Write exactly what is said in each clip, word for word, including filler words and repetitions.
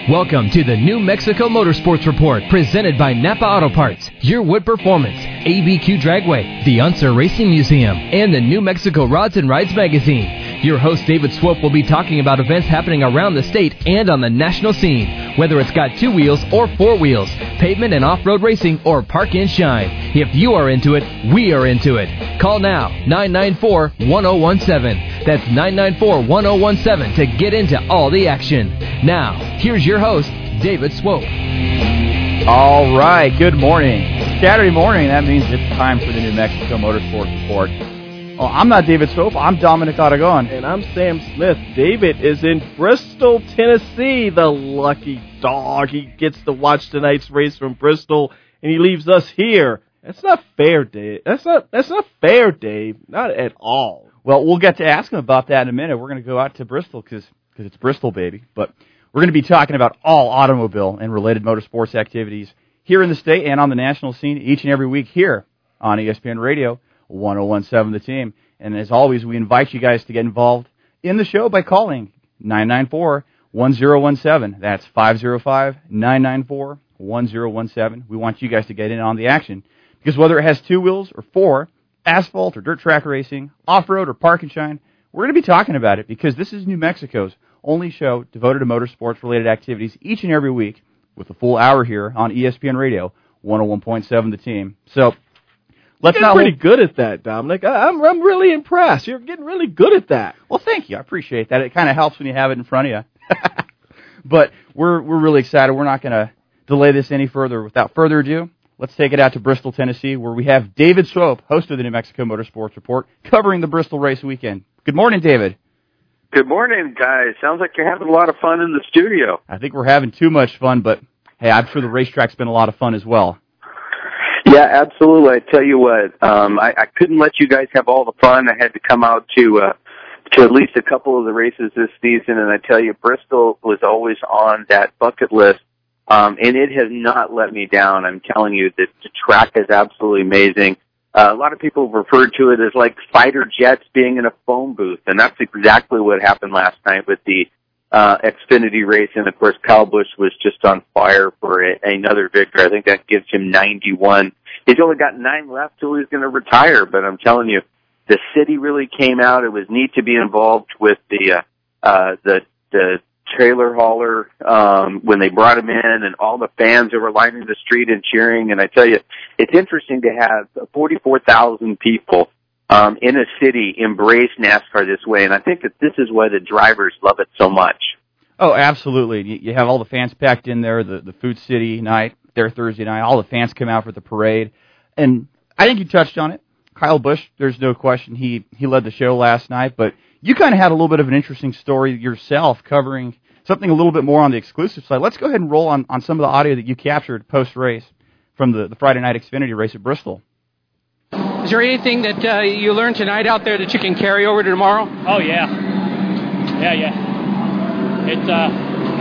Welcome to the New Mexico Motorsports Report, presented by Napa Auto Parts, Your Wood Performance, A B Q Dragway, the Unser Racing Museum, and the New Mexico Rods and Rides magazine. Your host, David Swope, will be talking about events happening around the state and on the national scene, whether it's got two wheels or four wheels, pavement and off-road racing, or park and shine. If you are into it, we are into it. Call now, nine nine four, one oh one seven. That's nine nine four, one oh one seven to get into all the action. Now, here's your host, David Swope. All right, good morning. Saturday morning, that means it's time for the New Mexico Motorsports Report. Oh, I'm not David Swope, I'm Dominic Aragon. And I'm Sam Smith. David is in Bristol, Tennessee, the lucky dog. He gets to watch tonight's race from Bristol, and he leaves us here. That's not fair, Dave. That's not, that's not fair, Dave. Not at all. Well, we'll get to ask him about that in a minute. We're going to go out to Bristol because it's Bristol, baby. But we're going to be talking about all automobile and related motorsports activities here in the state and on the national scene each and every week here on E S P N Radio, one oh one seven The Team. And as always, we invite you guys to get involved in the show by calling nine nine four, one oh one seven. That's five oh five, nine nine four, one oh one seven. We want you guys to get in on the action because whether it has two wheels or four, asphalt or dirt track racing, off-road or park and shine, we're going to be talking about it because this is New Mexico's only show devoted to motorsports-related activities each and every week with a full hour here on E S P N Radio, one oh one point seven The Team. So let's You're not pretty hold... good at that, Dominic. I, I'm I'm really impressed. You're getting really good at that. Well, thank you. I appreciate that. It kind of helps when you have it in front of you. But we're we're really excited. We're not going to delay this any further. Without further ado, let's take it out to Bristol, Tennessee, where we have David Swope, host of the New Mexico Motorsports Report, covering the Bristol race weekend. Good morning, David. Good morning, guys. Sounds like you're having a lot of fun in the studio. I think we're having too much fun, but hey, I'm sure the racetrack's been a lot of fun as well. Yeah, absolutely. I tell you what, um, I, I couldn't let you guys have all the fun. I had to come out to uh, to at least a couple of the races this season, and I tell you, Bristol was always on that bucket list, um, and it has not let me down. I'm telling you that the track is absolutely amazing. Uh, a lot of people have referred to it as like fighter jets being in a phone booth, and that's exactly what happened last night with the uh, Xfinity race. And, of course, Kyle Busch was just on fire for a, another victory. I think that gives him ninety-one. He's only got nine left till he's going to retire, but I'm telling you, the city really came out. It was neat to be involved with the uh, uh, the the trailer hauler um, when they brought him in, and all the fans that were lining the street and cheering. And I tell you, it's interesting to have forty-four thousand people um, in a city embrace NASCAR this way, and I think that this is why the drivers love it so much. Oh, absolutely. You have all the fans packed in there, the, the Food City night, there Thursday night. All the fans come out for the parade. And I think you touched on it. Kyle Busch, there's no question, he, he led the show last night, but you kind of had a little bit of an interesting story yourself covering something a little bit more on the exclusive side. Let's go ahead and roll on, on some of the audio that you captured post-race from the, the Friday night Xfinity race at Bristol. Is there anything that uh, you learned tonight out there that you can carry over to tomorrow? Oh, yeah. Yeah, yeah. It's, uh...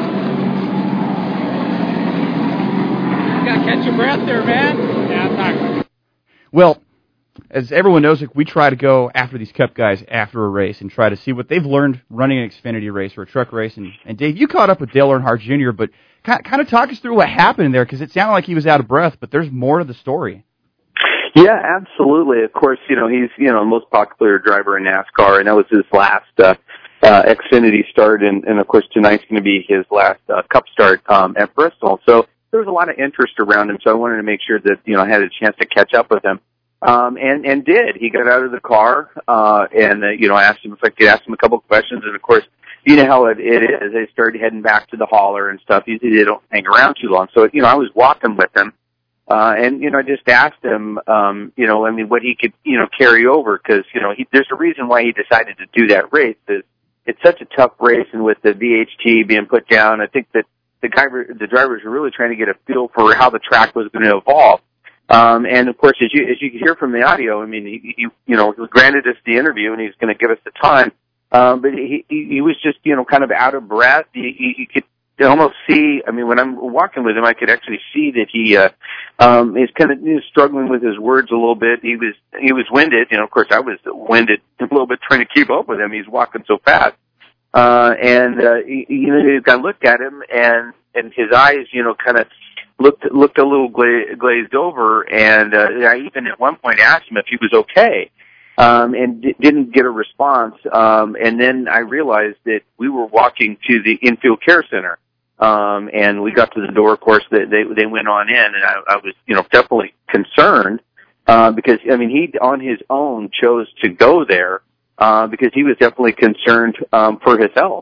You got to catch your breath there, man. Yeah, I'm tired. Well, as everyone knows, we try to go after these Cup guys after a race and try to see what they've learned running an Xfinity race or a truck race. And, and Dave, you caught up with Dale Earnhardt Junior, but kind, kind of talk us through what happened there, because it sounded like he was out of breath, but there's more to the story. Yeah, absolutely. Of course, you know, he's, you know, the most popular driver in NASCAR, and that was his last uh, uh, Xfinity start, and, and, of course, tonight's going to be his last uh, Cup start um, at Bristol. So there was a lot of interest around him, so I wanted to make sure that, you know, I had a chance to catch up with him. Um, and, and did. He got out of the car, uh, and, uh, you know, I asked him if I could ask him a couple of questions. And of course, you know how it, it is. They started heading back to the hauler and stuff. Usually they don't hang around too long. So, you know, I was walking with him, uh, and, you know, I just asked him, um, you know, I mean, what he could, you know, carry over. Cause, you know, he, there's a reason why he decided to do that race. Is it's such a tough race. And with the V H T being put down, I think that the guy, the drivers were really trying to get a feel for how the track was going to evolve. Um, and of course, as you, as you can hear from the audio, I mean, he, he you know, he granted us the interview and he's going to give us the time. Um, but he, he, he was just, you know, kind of out of breath. He, he, he could almost see, I mean, when I'm walking with him, I could actually see that he, uh, um, is kind of you know, struggling with his words a little bit. He was, he was winded. You know, of course, I was winded a little bit trying to keep up with him. He's walking so fast. Uh, and, uh, he, you know, I looked at him and, and his eyes, you know, kind of looked looked a little gla- glazed over, and uh, I even at one point asked him if he was okay, um, and d- didn't get a response. Um, and then I realized that we were walking to the infield care center, um, and we got to the door. Of course, they they, they went on in, and I, I was, you know, definitely concerned uh, because I mean he on his own chose to go there uh, because he was definitely concerned um, for his health.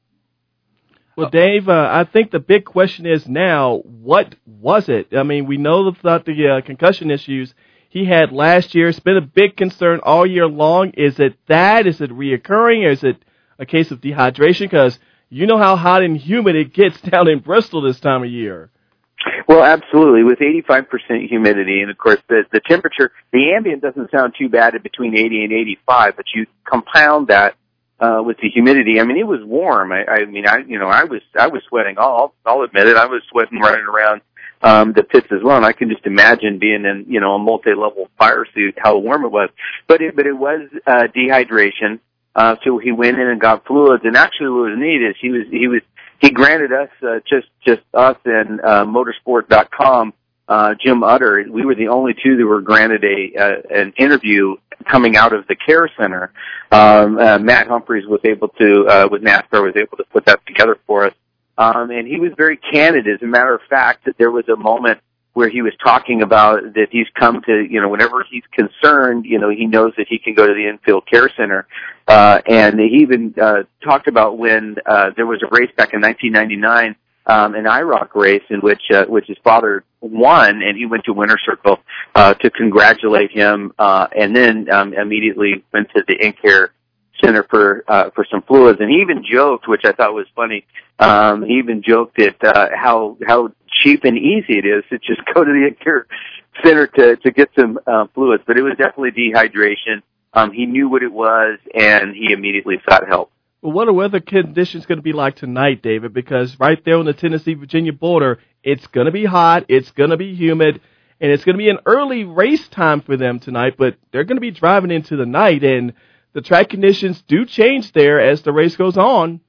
Well, Dave, uh, I think the big question is now, what was it? I mean, we know about the uh, concussion issues he had last year. It's been a big concern all year long. Is it that? Is it reoccurring? Or is it a case of dehydration? Because you know how hot and humid it gets down in Bristol this time of year. Well, absolutely. With eighty-five percent humidity, and of course the, the temperature, the ambient doesn't sound too bad at between eighty and eighty-five, but you compound that Uh, with the humidity. I mean, it was warm. I, I mean, I, you know, I was, I was sweating. I'll, I'll admit it. I was sweating running around, um, the pits as well. And I can just imagine being in, you know, a multi-level fire suit, how warm it was. But it, but it was, uh, dehydration. Uh, so he went in and got fluids. And actually what was neat is he was, he was, he granted us, uh, just, just us and, uh, motorsport dot com, uh, Jim Utter, we were the only two that were granted a, uh, an interview coming out of the care center. Um, uh, Matt Humphreys was able to, uh, with NASCAR was able to put that together for us. Um, and he was very candid. As a matter of fact, that there was a moment where he was talking about that he's come to, you know, whenever he's concerned, you know, he knows that he can go to the infield care center. Uh, and he even, uh, talked about when, uh, there was a race back in nineteen ninety-nine, Um, an I ROC race in which, uh, which his father won, and he went to Winter Circle, uh, to congratulate him, uh, and then, um, immediately went to the in-care center for, uh, for some fluids. And he even joked, which I thought was funny, um, he even joked at, uh, how, how cheap and easy it is to just go to the in-care center to, to get some, uh, fluids. But it was definitely dehydration. Um, he knew what it was, and he immediately sought help. Well, what are weather conditions going to be like tonight, David? Because right there on the Tennessee-Virginia border, it's going to be hot, it's going to be humid, and it's going to be an early race time for them tonight, but they're going to be driving into the night, and the track conditions do change there as the race goes on.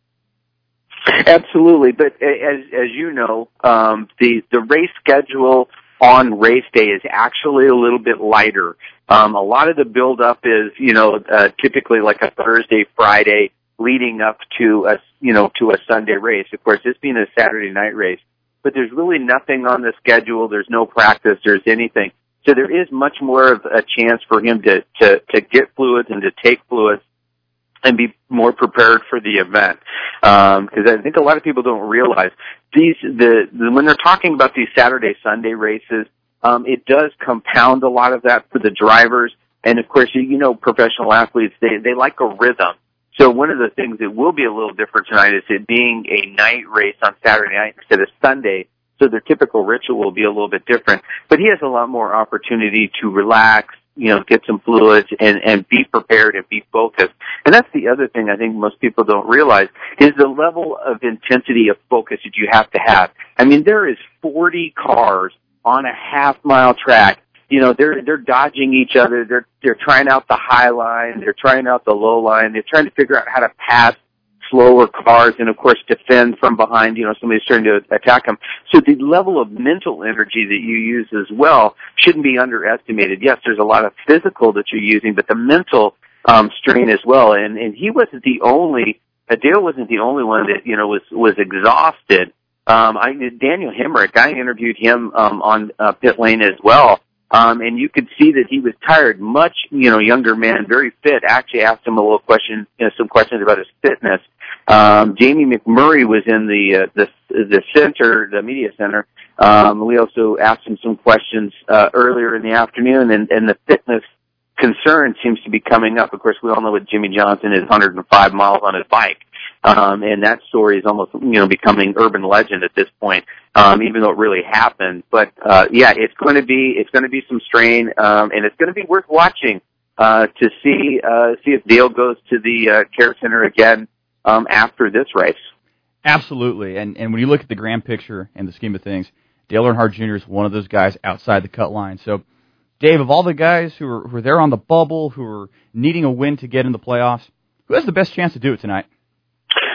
Absolutely, but as as you know, um, the the race schedule on race day is actually a little bit lighter. Um, a lot of the build up is, you know, uh, typically like a Thursday, Friday, leading up to a, you know, to a Sunday race. Of course, this being a Saturday night race, but there's really nothing on the schedule. There's no practice. There's anything. So there is much more of a chance for him to, to, to get fluids and to take fluids and be more prepared for the event. Um, cause I think a lot of people don't realize these, the, the when they're talking about these Saturday, Sunday races, um, it does compound a lot of that for the drivers. And of course, you, you know, professional athletes, they, they like a rhythm. So one of the things that will be a little different tonight is it being a night race on Saturday night instead of Sunday. So their typical ritual will be a little bit different, but he has a lot more opportunity to relax, you know, get some fluids and, and be prepared and be focused. And that's the other thing I think most people don't realize is the level of intensity of focus that you have to have. I mean, there is forty cars on a half mile track. You know, they're, they're dodging each other. They're, they're trying out the high line. They're trying out the low line. They're trying to figure out how to pass slower cars and, of course, defend from behind, you know, somebody's trying to attack them. So the level of mental energy that you use as well shouldn't be underestimated. Yes, there's a lot of physical that you're using, but the mental um, strain as well. And, and he wasn't the only, uh, Dale wasn't the only one that, you know, was, was exhausted. Um, I, Daniel Hemrick, I interviewed him um, on uh, pit lane as well. Um, and you could see that he was tired, much, you know, younger man, very fit. Actually asked him a little question, you know, some questions about his fitness. Um, Jamie McMurray was in the, uh, the, the center, the media center. Um, we also asked him some questions, uh, earlier in the afternoon, and, and the fitness concern seems to be coming up. Of course, we all know what Jimmy Johnson is, one hundred five miles on his bike. Um, and that story is almost, you know, becoming urban legend at this point, um, even though it really happened. But, uh, yeah, it's going to be, it's going to be some strain, um, and it's going to be worth watching, uh, to see, uh, see if Dale goes to the, uh, care center again, um, after this race. Absolutely. And, and when you look at the grand picture and the scheme of things, Dale Earnhardt Junior is one of those guys outside the cut line. So, Dave, of all the guys who are, who are there on the bubble, who are needing a win to get in the playoffs, who has the best chance to do it tonight?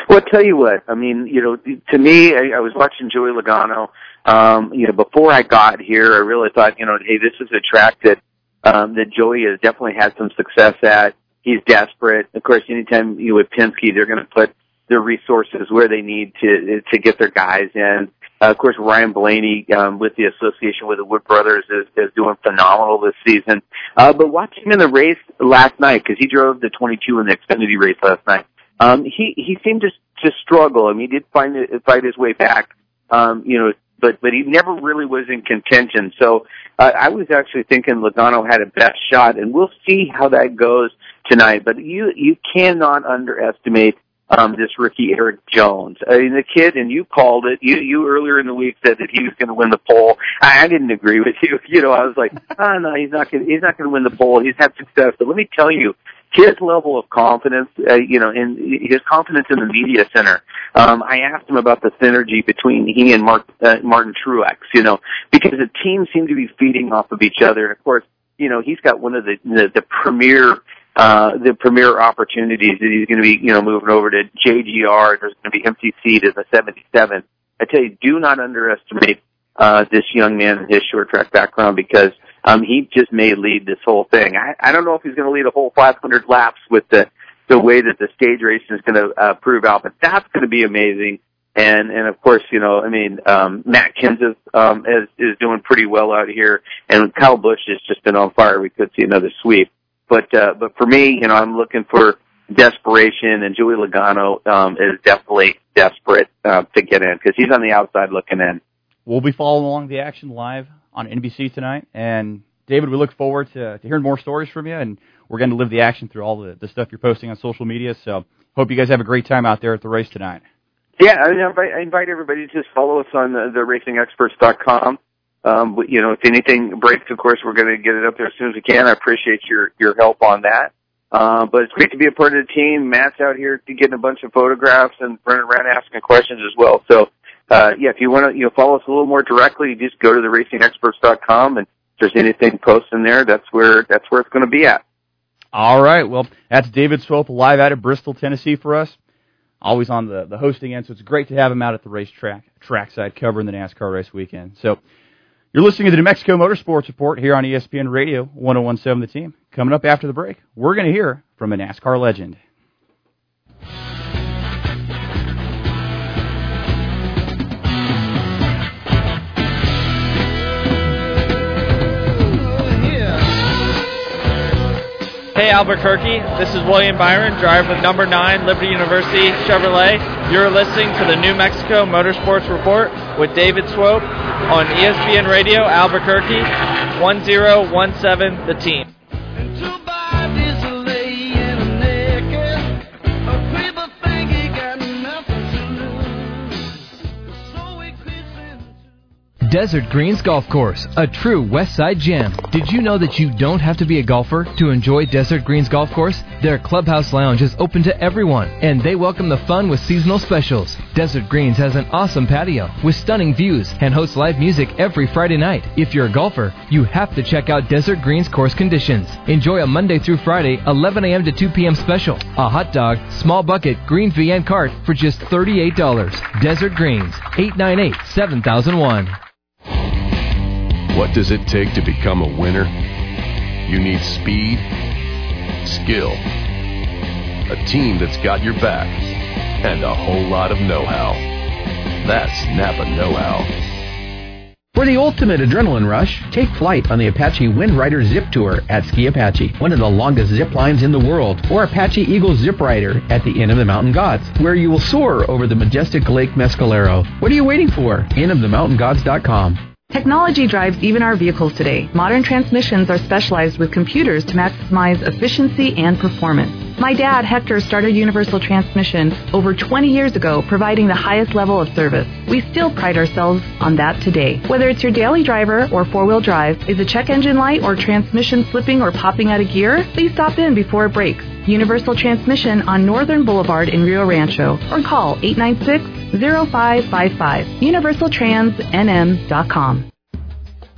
Well, I'll tell you what, I mean, you know, to me, I, I was watching Joey Logano, um, you know, before I got here, I really thought, you know, hey, this is a track that, um, that Joey has definitely had some success at. He's desperate. Of course, anytime you with Penske, they're going to put their resources where they need to, to get their guys in. Uh, of course, Ryan Blaney, um, with the association with the Wood Brothers is, is doing phenomenal this season. Uh, but watching him in the race last night, because he drove the twenty-two in the Xfinity race last night, um, he, he seemed to, to struggle. I mean, he did find it, fight his way back, um, you know, but, but he never really was in contention. So, uh, I was actually thinking Logano had a best shot, and we'll see how that goes tonight. But you, you cannot underestimate Um, this rookie Eric Jones. I mean, the kid, and you called it, you, you earlier in the week said that he was going to win the pole. I, I didn't agree with you. You know, I was like, oh no, he's not going to, he's not going to win the pole. He's had success. But let me tell you, his level of confidence, uh, you know, and his confidence in the media center. Um, I asked him about the synergy between he and Mark, uh, Martin Truex, you know, because the teams seem to be feeding off of each other. And of course, you know, he's got one of the, the, the premier Uh, the premier opportunities that he's going to be, you know, moving over to J G R. There's going to be empty seat as a seventy-seven. I tell you, do not underestimate, uh, this young man and his short track background, because, um, he just may lead this whole thing. I, I don't know if he's going to lead a whole five hundred laps with the, the way that the stage racing is going to, uh, prove out, but that's going to be amazing. And, and of course, you know, I mean, um, Matt Kenseth, um, is, is doing pretty well out here, and Kyle Busch has just been on fire. We could see another sweep. But, uh, but for me, you know, I'm looking for desperation, and Joey Logano, um, is definitely desperate, uh, to get in, because he's on the outside looking in. We'll be following along the action live on N B C tonight. And David, we look forward to, to hearing more stories from you, and we're going to live the action through all the, the stuff you're posting on social media. So hope you guys have a great time out there at the race tonight. Yeah, I, invite, I invite everybody to just follow us on the, the racing experts dot com. Um, but, you know, if anything breaks, of course, we're going to get it up there as soon as we can. I appreciate your, your help on that. Uh, but it's great to be a part of the team. Matt's out here getting a bunch of photographs and running around asking questions as well. So, uh, yeah, if you want to, you know, follow us a little more directly, you just go to the racing experts dot com, and if there's anything posted in there, that's where, that's where it's going to be at. All right. Well, that's David Swope live out of Bristol, Tennessee for us. Always on the, the hosting end, so it's great to have him out at the racetrack, trackside covering the NASCAR race weekend. So, you're listening to the New Mexico Motorsports Report here on E S P N Radio, one oh one point seven The Team. Coming up after the break, we're going to hear from a NASCAR legend. Hey Albuquerque, this is William Byron, driver with number nine Liberty University Chevrolet. You're listening to the New Mexico Motorsports Report with David Swope on E S P N Radio Albuquerque, one oh one point seven The Team. Desert Greens Golf Course, a true West Side gem. Did you know that you don't have to be a golfer to enjoy Desert Greens Golf Course? Their clubhouse lounge is open to everyone, and they welcome the fun with seasonal specials. Desert Greens has an awesome patio with stunning views and hosts live music every Friday night. If you're a golfer, you have to check out Desert Greens course conditions. Enjoy a Monday through Friday, eleven a.m. to two p.m. special. A hot dog, small bucket, green fee, and cart for just thirty-eight dollars. Desert Greens, eight nine eight, seven thousand one. What does it take to become a winner? You need speed, skill, a team that's got your back, and a whole lot of know-how. That's Napa know-how. For the ultimate adrenaline rush, take flight on the Apache Wind Rider Zip Tour at Ski Apache, one of the longest zip lines in the world, or Apache Eagle Zip Rider at the Inn of the Mountain Gods, where you will soar over the majestic Lake Mescalero. What are you waiting for? inn of the mountain gods dot com. Technology drives even our vehicles today. Modern transmissions are specialized with computers to maximize efficiency and performance. My dad, Hector, started Universal Transmission over twenty years ago, providing the highest level of service. We still pride ourselves on that today. Whether it's your daily driver or four-wheel drive, is a check engine light or transmission slipping or popping out of gear? Please stop in before it breaks. Universal Transmission on Northern Boulevard in Rio Rancho, or call eight nine six, zero five five five. universal trans n m dot com.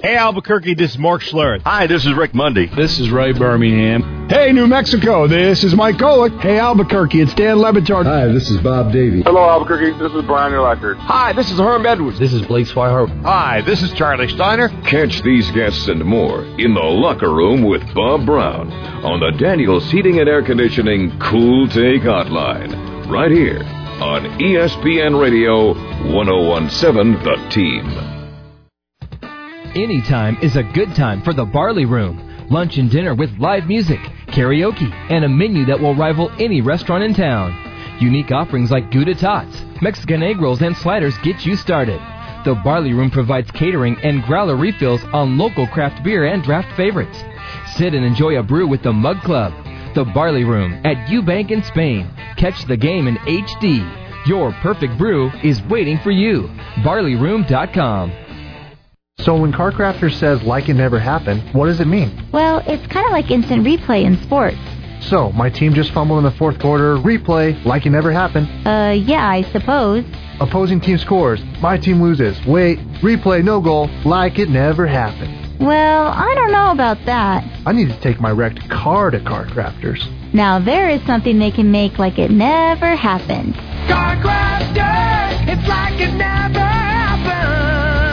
Hey, Albuquerque, this is Mark Schlereth. Hi, this is Rick Mundy. This is Ray Birmingham. Hey, New Mexico, this is Mike Golick. Hey, Albuquerque, it's Dan Levitard. Hi, this is Bob Davey. Hello, Albuquerque, this is Brian Urlacher. Hi, this is Herm Edwards. This is Blake Swihart. Hi, this is Charlie Steiner. Catch these guests and more in the locker room with Bob Brown on the Daniels Heating and Air Conditioning Cool Take Hotline, right here on E S P N Radio one oh one point seven The Team. Anytime is a good time for the Barley Room. Lunch and dinner with live music, karaoke, and a menu that will rival any restaurant in town. Unique offerings like Gouda Tots, Mexican egg rolls, and sliders get you started. The Barley Room provides catering and growler refills on local craft beer and draft favorites. Sit and enjoy a brew with the Mug Club. The Barley Room at Eubank in Spain. Catch the game in H D. Your perfect brew is waiting for you. barley room dot com. So when CarCrafter says like it never happened, what does it mean? Well, it's kind of like instant replay in sports. So, my team just fumbled in the fourth quarter, replay, like it never happened. Uh, yeah, I suppose. Opposing team scores, my team loses. Wait, replay, no goal, like it never happened. Well, I don't know about that. I need to take my wrecked car to CarCrafters. Now there is something they can make like it never happened. CarCrafters, it's like it never happened.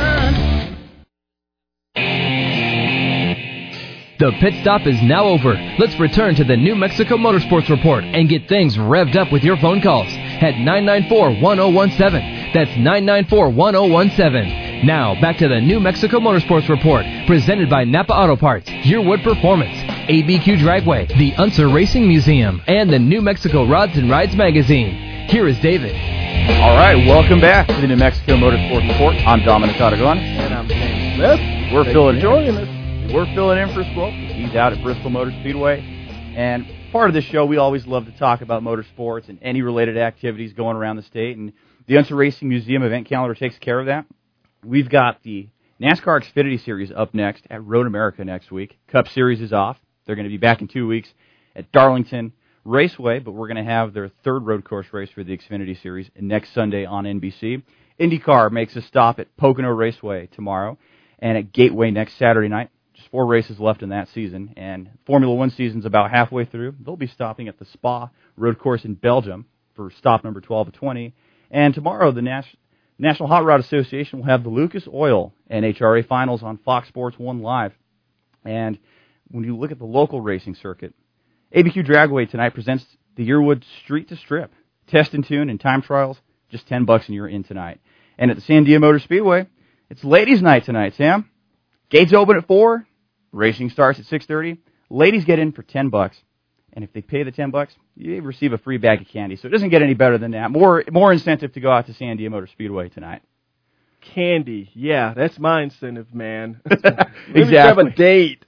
The pit stop is now over. Let's return to the New Mexico Motorsports Report and get things revved up with your phone calls at nine nine four, one oh one seven. That's nine nine four, one oh one seven. Now, back to the New Mexico Motorsports Report, presented by Napa Auto Parts, Yearwood Performance, A B Q Dragway, the Unser Racing Museum, and the New Mexico Rods and Rides Magazine. Here is David. All right, welcome back to the New Mexico Motorsports Report. I'm Dominic Aragon. And I'm James Smith. We're Thanks filling for joining us. We're filling in for Swope. He's out at Bristol Motor Speedway. And part of this show, we always love to talk about motorsports and any related activities going around the state. And the Unser Racing Museum event calendar takes care of that. We've got the NASCAR Xfinity Series up next at Road America next week. Cup Series is off. They're going to be back in two weeks at Darlington Raceway, but we're going to have their third road course race for the Xfinity Series next Sunday on N B C. IndyCar makes a stop at Pocono Raceway tomorrow and at Gateway next Saturday night. Just four races left in that season, and Formula One season's about halfway through. They'll be stopping at the Spa road course in Belgium for stop number twelve of twenty. And tomorrow, the Nas- National Hot Rod Association will have the Lucas Oil N H R A Finals on Fox Sports one Live. And when you look at the local racing circuit, A B Q Dragway tonight presents the Yearwood Street to Strip. Test and tune and time trials, just ten bucks and you're in tonight. And at the Sandia Motor Speedway, it's ladies' night tonight, Sam. Gates open at four. Racing starts at six thirty. Ladies get in for ten bucks. And if they pay the ten bucks, you receive a free bag of candy. So it doesn't get any better than that. More more incentive to go out to Sandia Motor Speedway tonight. Candy. Yeah, that's my incentive, man. Exactly. Have a date.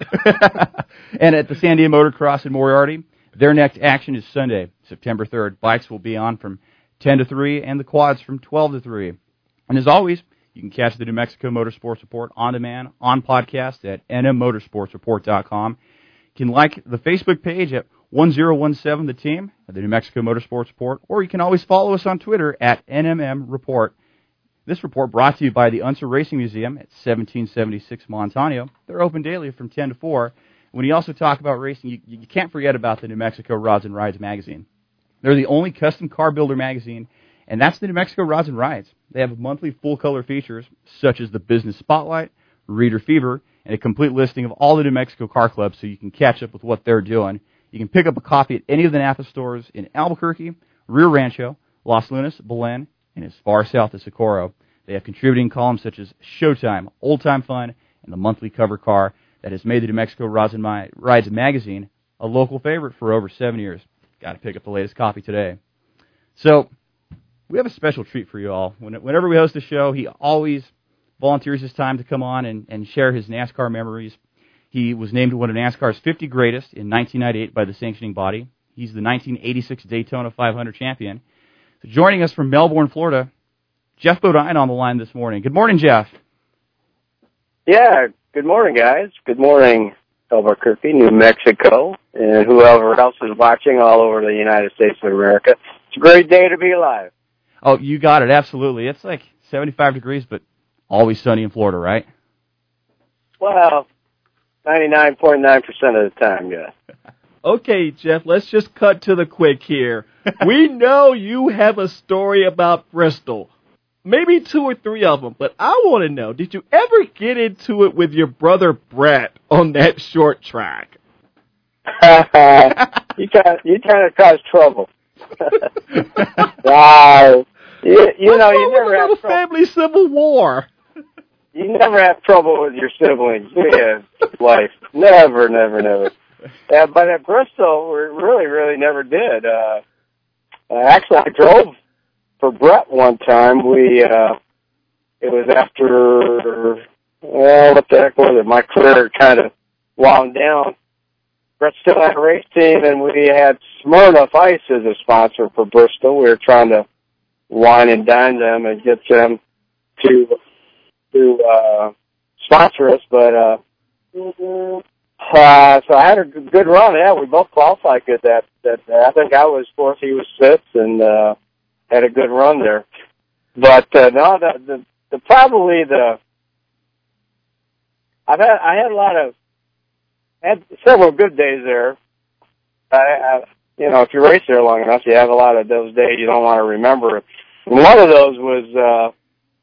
And at the Sandia Motocross in Moriarty, their next action is Sunday, September third. Bikes will be on from ten to three and the quads from twelve to three. And as always, you can catch the New Mexico Motorsports Report on demand, on podcast at n m motorsports report dot com. You can like the Facebook page at one oh one seven The Team, the New Mexico Motorsports Report, or you can always follow us on Twitter at N M M Report. This report brought to you by the Unser Racing Museum at seventeen seventy-six Montano. They're open daily from ten to four. When you also talk about racing, you, you can't forget about the New Mexico Rods and Rides magazine. They're the only custom car builder magazine, and that's the New Mexico Rods and Rides. They have monthly full-color features, such as the Business Spotlight, Reader Fever, and a complete listing of all the New Mexico car clubs so you can catch up with what they're doing. You can pick up a copy at any of the Napa stores in Albuquerque, Rio Rancho, Los Lunas, Belen, and as far south as Socorro. They have contributing columns such as Showtime, Old Time Fun, and the monthly cover car that has made the New Mexico Rods and Rides magazine a local favorite for over seven years. Got to pick up the latest copy today. So, we have a special treat for you all. Whenever we host a show, he always volunteers his time to come on and, and share his NASCAR memories. He was named one of NASCAR's fifty greatest in nineteen ninety-eight by the sanctioning body. He's the nineteen eighty-six Daytona five hundred champion. So joining us from Melbourne, Florida, Jeff Bodine on the line this morning. Good morning, Jeff. Yeah, good morning, guys. Good morning, Albuquerque, New Mexico, and whoever else is watching all over the United States of America. It's a great day to be alive. Oh, you got it, absolutely. It's like seventy-five degrees, but always sunny in Florida, right? Well, ninety-nine point nine percent of the time, yeah. Okay, Jeff, let's just cut to the quick here. We know you have a story about Bristol. Maybe two or three of them, but I want to know, did you ever get into it with your brother Brett on that short track? you kind you trying to cause trouble. Wow. You, you know, you never have a family civil war. You never have trouble with your siblings, do you? Life. Never, never, never. Yeah, but at Bristol, we really, really never did. Uh, uh, actually, I drove for Brett one time. We, uh, it was after, well, what the heck was it? My career kind of wound down. Brett still had a race team, and we had Smirnoff Ice as a sponsor for Bristol. We were trying to wine and dine them and get them to to uh, sponsor us, but uh, uh, so I had a good run. Yeah, we both qualified good. That that I think I was fourth, he was fifth, and uh, had a good run there. But uh, no, the, the the probably the I've had I had a lot of had several good days there. I, I you know, if you race there long enough, you have a lot of those days you don't want to remember. And one of those was uh,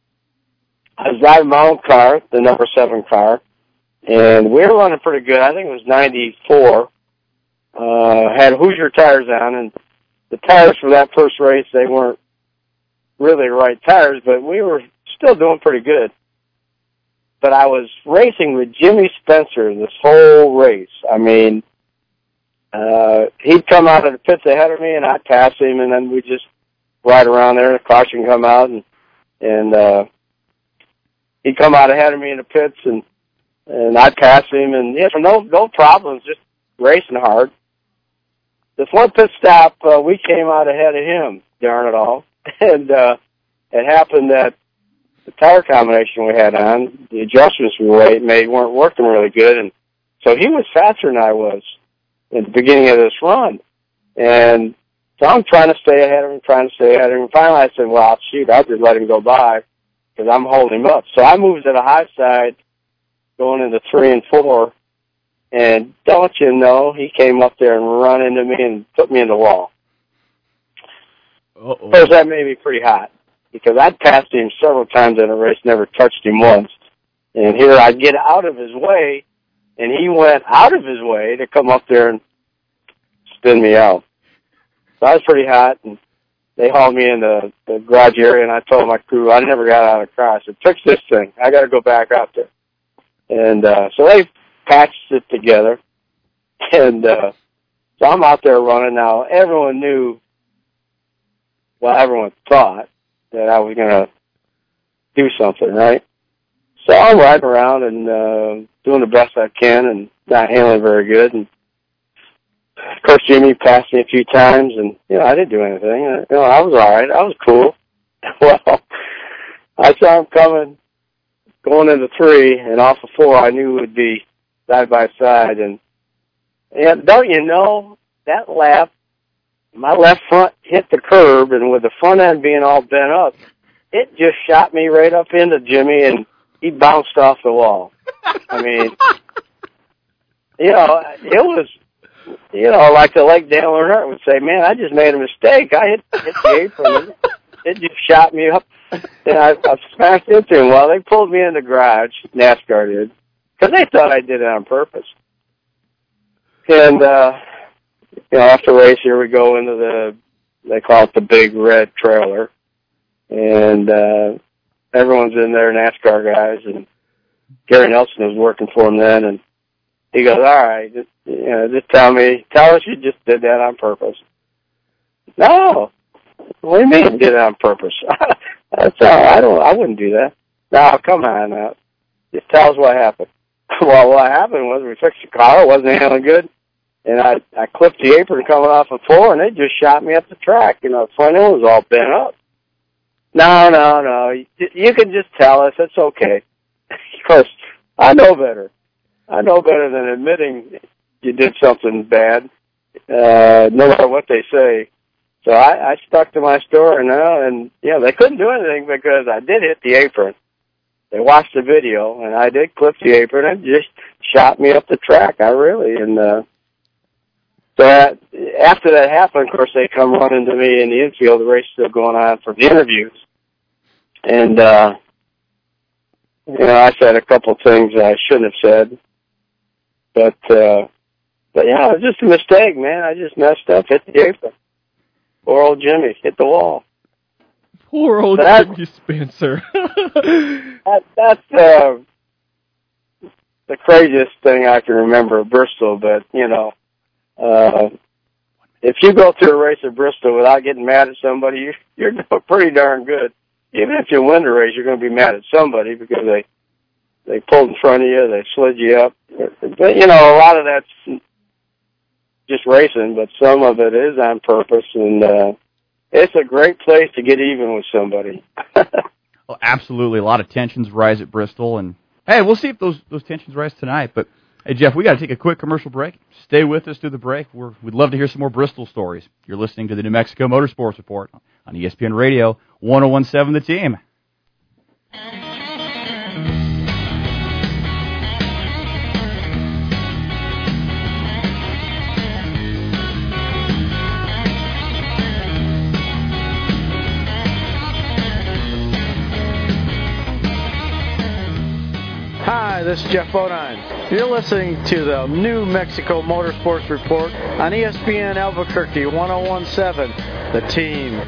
I was driving my own car, the number seven car, and we were running pretty good. I think it was ninety-four. Uh, had Hoosier tires on, and the tires for that first race, they weren't really the right tires, but we were still doing pretty good. But I was racing with Jimmy Spencer this whole race. I mean, uh, he'd come out of the pits ahead of me, and I'd pass him, and then we'd just ride around there, and the caution come out, and, and uh, he'd come out ahead of me in the pits, and, and I'd pass him, and yeah, so no, no problems, just racing hard. This one pit stop, uh, we came out ahead of him, darn it all, and uh, it happened that the tire combination we had on, the adjustments we made weren't working really good, and so he was faster than I was at the beginning of this run. And so I'm trying to stay ahead of him, trying to stay ahead of him. And finally I said, well, shoot, I'll just let him go by because I'm holding him up. So I moved to the high side going into three and four, and don't you know, he came up there and run into me and put me in the wall. Uh-oh. Of course, that made me pretty hot, because I'd passed him several times in a race, never touched him once. And here I'd get out of his way, and he went out of his way to come up there and spin me out. So I was pretty hot, and they hauled me in the, the garage area, and I told my crew, I never got out of the car. I said, fix this thing. I got to go back out there. And uh, so they patched it together, and uh, so I'm out there running now. Everyone knew, well, everyone thought that I was going to do something, right? So I'm riding around and uh, doing the best I can and not handling very good. And of course, Jimmy passed me a few times, and you know I didn't do anything. You know, I was all right. I was cool. Well, I saw him coming, going into three, and off of four, I knew it would be side by side. And and don't you know that lap? My left front hit the curb, and with the front end being all bent up, it just shot me right up into Jimmy, and he bounced off the wall. I mean, you know, it was, you know, like the Lake Dale Earnhardt would say, man, I just made a mistake. I hit, hit the apron. It just shot me up, and I, I smashed into him. Well, they pulled me in the garage, NASCAR did, because they thought I did it on purpose. And, uh, you know, after the race, here we go into the, they call it the big red trailer. And, uh, everyone's in there, NASCAR guys, and Gary Nelson was working for him then, and he goes, all right, just, you know, just tell me, tell us you just did that on purpose. No. What do you mean you did it on purpose? That's all right. I don't, I wouldn't do that. No, come on now. Just tell us what happened. Well, what happened was we fixed the car, it wasn't handling good. And I, I clipped the apron coming off the floor, and they just shot me up the track. You know, the front end was all bent up. No, no, no. You, you can just tell us. It's okay. Because I know better. I know better than admitting you did something bad, uh, no matter what they say. So I, I stuck to my story now, and, you know, they couldn't do anything because I did hit the apron. they watched the video, and I did clip the apron and just shot me up the track. I really, and uh, so that, after that happened, of course, they come running to me in the infield. The race still going on for the interviews, and uh, you know, I said a couple of things I shouldn't have said, but uh, but yeah, it was just a mistake, man. I just messed up, hit the apron. Poor old Jimmy hit the wall. Poor old that, Jimmy Spencer. that, that's uh, the craziest thing I can remember at Bristol, but, you know, uh, if you go through a race at Bristol without getting mad at somebody, you, you're doing pretty darn good. Even if you win the race, you're going to be mad at somebody because they they pulled in front of you, they slid you up. But, you know, a lot of that's just racing, but some of it is on purpose, and uh, it's a great place to get even with somebody. Well, absolutely. A lot of tensions rise at Bristol, and hey, we'll see if those those tensions rise tonight. But hey, Jeff, we got to take a quick commercial break. Stay with us through the break. We're, we'd love to hear some more Bristol stories. You're listening to the New Mexico Motorsports Report on E S P N Radio, one oh one point seven The Team. Hi, this is Jeff Bodine. You're listening to the New Mexico Motorsports Report on E S P N Albuquerque one oh one point seven, The Team.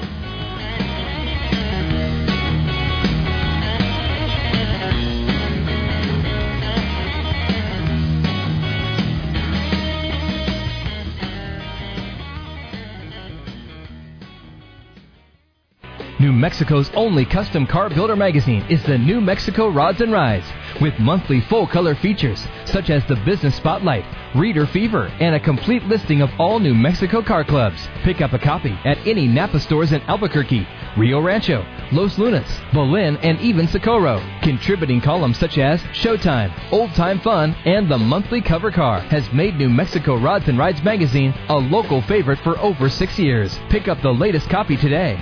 New Mexico's only custom car builder magazine is the New Mexico Rods and Rides, with monthly full-color features such as the Business Spotlight, Reader Fever, and a complete listing of all New Mexico car clubs. Pick up a copy at any Napa stores in Albuquerque, Rio Rancho, Los Lunas, Bolin, and even Socorro. Contributing columns such as Showtime, Old Time Fun, and the monthly cover car has made New Mexico Rods and Rides magazine a local favorite for over six years. Pick up the latest copy today.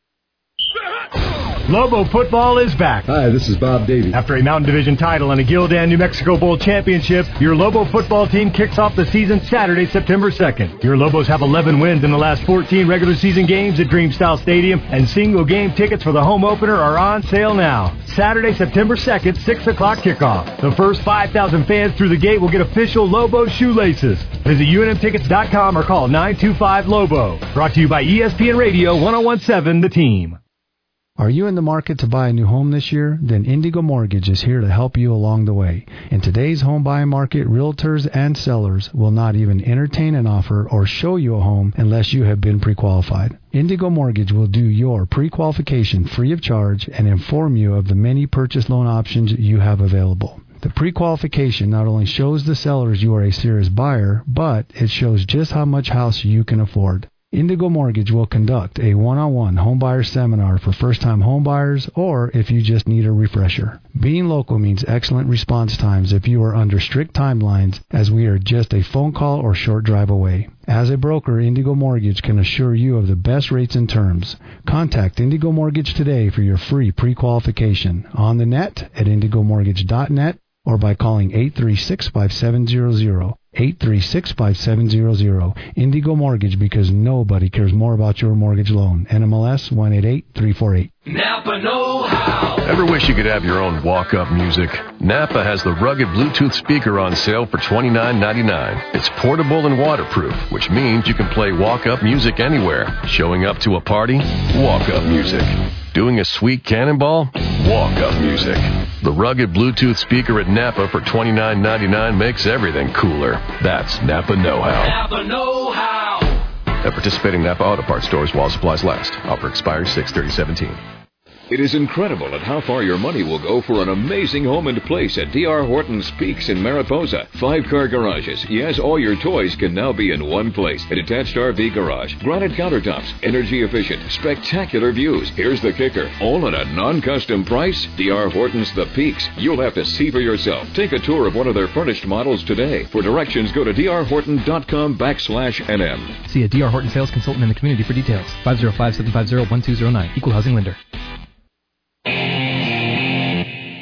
Lobo football is back. Hi, this is Bob Davey. After a Mountain Division title and a Gildan New Mexico Bowl championship, your Lobo football team kicks off the season Saturday, September second. Your Lobos have eleven wins in the last fourteen regular season games at Dream Style Stadium, and single game tickets for the home opener are on sale now. Saturday, September second, six o'clock kickoff. The first five thousand fans through the gate will get official Lobo shoelaces. Visit U N M tickets dot com or call nine two five Lobo. Brought to you by E S P N Radio one oh one point seven The Team. Are you in the market to buy a new home this year? Then Indigo Mortgage is here to help you along the way. In today's home buying market, realtors and sellers will not even entertain an offer or show you a home unless you have been pre-qualified. Indigo Mortgage will do your pre-qualification free of charge and inform you of the many purchase loan options you have available. The pre-qualification not only shows the sellers you are a serious buyer, but it shows just how much house you can afford. Indigo Mortgage will conduct a one-on-one homebuyer seminar for first-time homebuyers or if you just need a refresher. Being local means excellent response times if you are under strict timelines, as we are just a phone call or short drive away. As a broker, Indigo Mortgage can assure you of the best rates and terms. Contact Indigo Mortgage today for your free pre-qualification on the net at indigo mortgage dot net or by calling eight three six, five seven zero zero. eight three six, five seven zero zero. Indigo Mortgage, because nobody cares more about your mortgage loan. N M L S one eight eight three four eight. Napa know-how. Ever wish you could have your own walk-up music? Napa has the rugged Bluetooth speaker on sale for twenty-nine ninety-nine. It's portable and waterproof, which means you can play walk-up music anywhere. Showing up to a party? Walk-up music. Doing a sweet cannonball? Walk-up music. The rugged Bluetooth speaker at Napa for twenty-nine ninety-nine makes everything cooler. That's Napa know-how. Napa know-how. At participating Napa Auto Parts stores while supplies last. Offer expires six thirty seventeen. It is incredible at how far your money will go for an amazing home and place at D R Horton's Peaks in Mariposa. Five-car garages. Yes, all your toys can now be in one place. A detached R V garage, granite countertops, energy efficient, spectacular views. Here's the kicker. All at a non-custom price. D R Horton's The Peaks. You'll have to see for yourself. Take a tour of one of their furnished models today. For directions, go to drhorton.com backslash NM. See a D R Horton sales consultant in the community for details. five oh five, seven five zero, one two zero nine. Equal housing lender.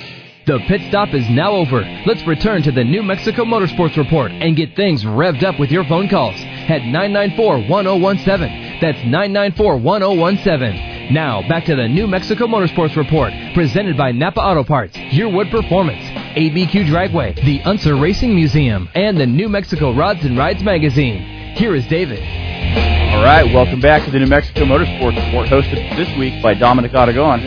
The pit stop is now over. Let's return to the New Mexico Motorsports Report and get things revved up with your phone calls at nine nine four, one oh one seven. That's nine nine four, one oh one seven. Now, back to the New Mexico Motorsports Report, presented by Napa Auto Parts, Yearwood Performance, A B Q Dragway, the Unser Racing Museum, and the New Mexico Rods and Rides magazine. Here is David. All right, welcome back to the New Mexico Motorsports Report, hosted this week by Dominic Aragon.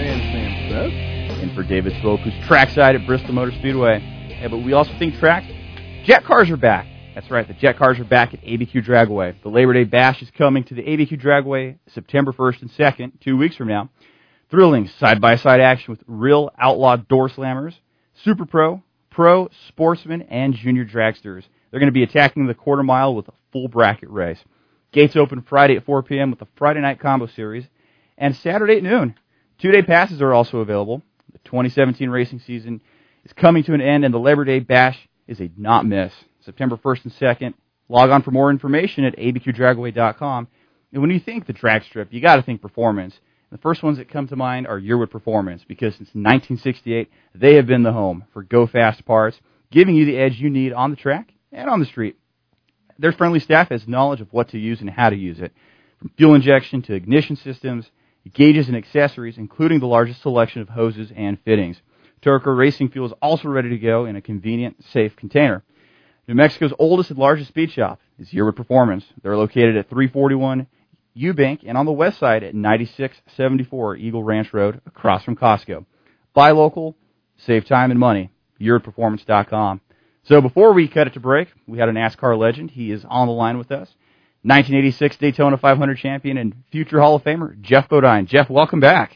And for David Swope, who's trackside at Bristol Motor Speedway. Yeah, but we also think track. Jet cars are back. That's right, the jet cars are back at A B Q Dragway. The Labor Day Bash is coming to the A B Q Dragway September first and second, two weeks from now. Thrilling side-by-side action with real outlaw door slammers, Super Pro, Pro, Sportsman, and Junior Dragsters. They're going to be attacking the quarter mile with a full bracket race. Gates open Friday at four p.m. with the Friday Night Combo Series, and Saturday at noon. Two-day passes are also available. The twenty seventeen racing season is coming to an end, and the Labor Day Bash is a not miss. September first and second. Log on for more information at a b q dragway dot com. And when you think the drag strip, you got to think performance. The first ones that come to mind are Yearwood Performance, because since nineteen sixty-eight, they have been the home for Go Fast parts, giving you the edge you need on the track and on the street. Their friendly staff has knowledge of what to use and how to use it, from fuel injection to ignition systems, gauges and accessories, including the largest selection of hoses and fittings. Turco Racing Fuel is also ready to go in a convenient, safe container. New Mexico's oldest and largest speed shop is Yearwood Performance. They're located at three forty-one Eubank and on the west side at ninety-six seventy-four Eagle Ranch Road, across from Costco. Buy local, save time and money. Yearwood Performance dot com. So before we cut it to break, we had a NASCAR legend. He is on the line with us. nineteen eighty-six Daytona five hundred champion and future Hall of Famer, Geoff Bodine. Jeff, welcome back.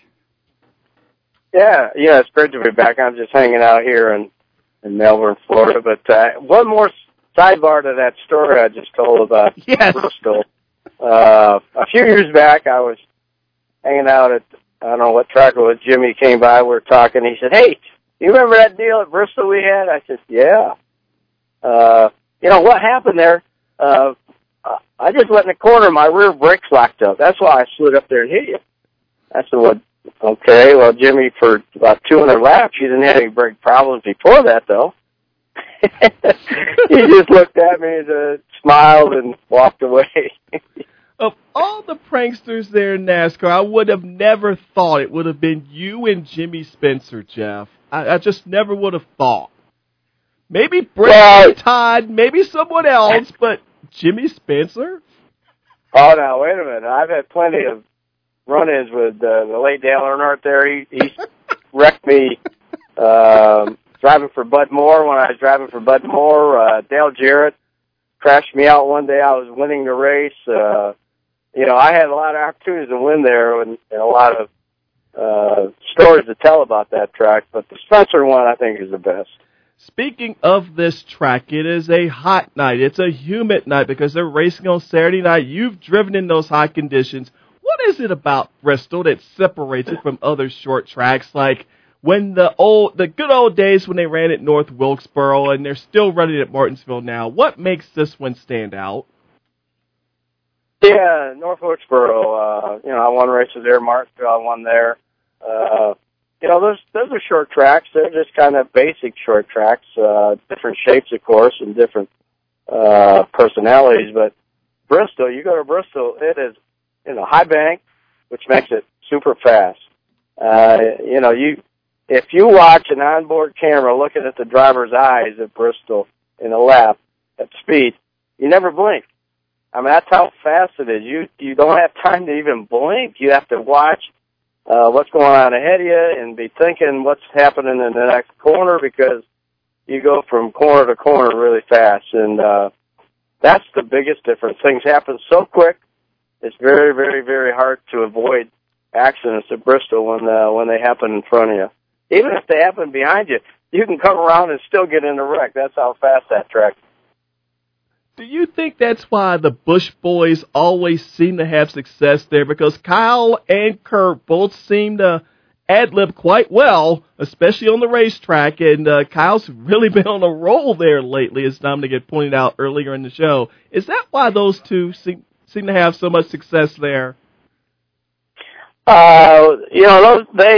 Yeah, yeah, it's great to be back. I'm just hanging out here in, in Melbourne, Florida. But uh, one more sidebar to that story I just told about yes. Bristol. Uh, a few years back, I was hanging out at, I don't know what track it was. Jimmy came by, we were talking. He said, hey, you remember that deal at Bristol we had? I said, yeah. Uh, you know, what happened there, uh, I just went in the corner, my rear brakes locked up. That's why I slid up there and hit you. I said, well, okay, well, Jimmy, for about two hundred laps, you didn't have any brake problems before that, though. He just looked at me and uh, smiled and walked away. Of all the pranksters there in NASCAR, I would have never thought it would have been you and Jimmy Spencer, Jeff. I, I just never would have thought. Maybe Brett well, Todd, maybe someone else, but Jimmy Spencer? Oh, now, wait a minute. I've had plenty of run-ins with uh, the late Dale Earnhardt there. He, he wrecked me um, driving for Bud Moore when I was driving for Bud Moore. Uh, Dale Jarrett crashed me out one day. I was winning the race. Uh, you know, I had a lot of opportunities to win there and, and a lot of uh, stories to tell about that track, but the Spencer one I think is the best. Speaking of this track, it is a hot night. It's a humid night because they're racing on Saturday night. You've driven in those hot conditions. What is it about Bristol that separates it from other short tracks, like when the old, the good old days when they ran at North Wilkesboro and they're still running at Martinsville now? What makes this one stand out? Yeah, North Wilkesboro. Uh, you know, I won races there. Martinsville, I won there. Uh, You know, those those are short tracks. They're just kind of basic short tracks, uh, different shapes, of course, and different uh, personalities. But Bristol, you go to Bristol, it is, you know, high bank, which makes it super fast. Uh, you know, you if you watch an onboard camera looking at the driver's eyes at Bristol in a lap at speed, you never blink. I mean, that's how fast it is. You you don't have time to even blink. You have to watch Uh, what's going on ahead of you and be thinking what's happening in the next corner, because you go from corner to corner really fast. And uh, that's the biggest difference. Things happen so quick, it's very, very, very hard to avoid accidents at Bristol when uh, when they happen in front of you. Even if they happen behind you, you can come around and still get in a wreck. That's how fast that track is. Do you think that's why the Busch boys always seem to have success there? Because Kyle and Kurt both seem to ad-lib quite well, especially on the racetrack, and uh, Kyle's really been on a roll there lately, as Dominic pointed out earlier in the show. Is that why those two seem, seem to have so much success there? Uh, you know, those, they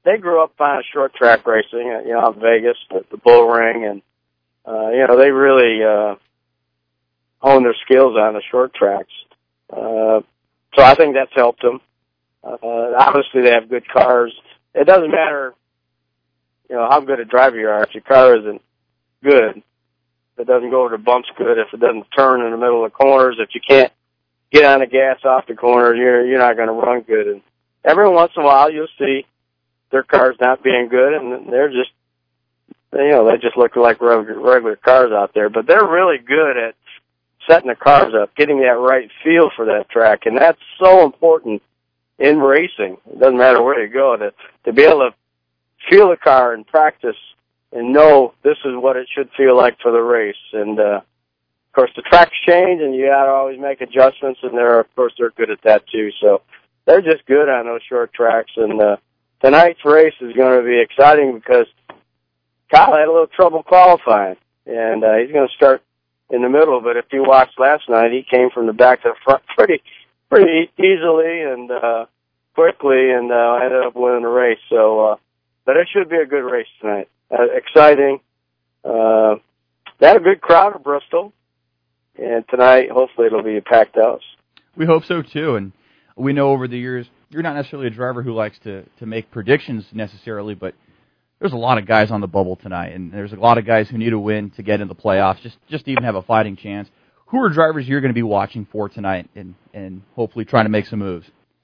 they grew up on short track racing, you know, in Vegas, the, the Bull Ring, and uh, you know, they really uh, honed their skills on the short tracks. Uh, so I think that's helped them. Uh, obviously, they have good cars. It doesn't matter, you know, how good a driver you are. If your car isn't good, if it doesn't go over the bumps good, if it doesn't turn in the middle of the corners, if you can't get on the gas off the corner, you're you're not going to run good. And every once in a while, you'll see their cars not being good, and they're just, you know, they just look like regular, regular cars out there. But they're really good at setting the cars up, getting that right feel for that track, and that's so important in racing. It doesn't matter where you go, to to be able to feel the car and practice and know this is what it should feel like for the race. And uh, of course, the tracks change, and you got to always make adjustments. And they're, of course, they're good at that too. So they're just good on those short tracks. And uh, tonight's race is going to be exciting because Kyle had a little trouble qualifying, and uh, he's going to start in the middle. But if you watched last night, he came from the back to the front pretty pretty easily and uh, quickly, and uh, ended up winning the race. So, uh, but it should be a good race tonight. Uh, exciting. Uh, they had a good crowd at Bristol, and tonight, hopefully, it'll be a packed house. We hope so, too, and we know over the years, you're not necessarily a driver who likes to, to make predictions necessarily, but there's a lot of guys on the bubble tonight, and there's a lot of guys who need a win to get in the playoffs, just, just to even have a fighting chance. Who are drivers you're going to be watching for tonight and, and hopefully trying to make some moves?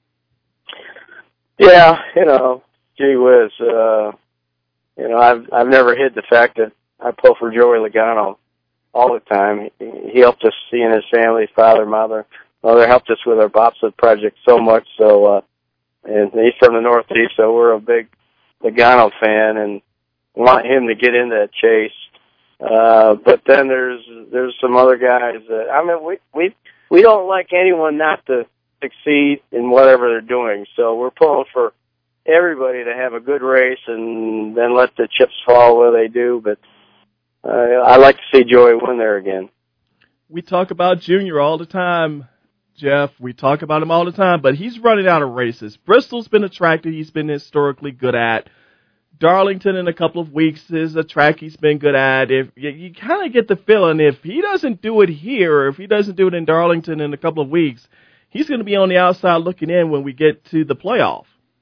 Yeah, you know, gee whiz. Uh, you know, I've I've never hid the fact that I pull for Joey Logano all the time. He, he helped us see in his family, father, mother. Mother helped us with our Bobsled project so much. So, uh, and he's from the Northeast, so we're a big Logano fan and want him to get in that chase. Uh, but then there's, there's some other guys that, I mean, we, we, we don't like anyone not to succeed in whatever they're doing. So we're pulling for everybody to have a good race and then let the chips fall where they do. But, uh, I like to see Joey win there again. We talk about Junior all the time, Jeff. We talk about him all the time, but he's running out of races. Bristol's been a track that he's been historically good at. Darlington in a couple of weeks is a track he's been good at. If you, you kind of get the feeling if he doesn't do it here, or if he doesn't do it in Darlington in a couple of weeks, he's going to be on the outside looking in when we get to the playoff.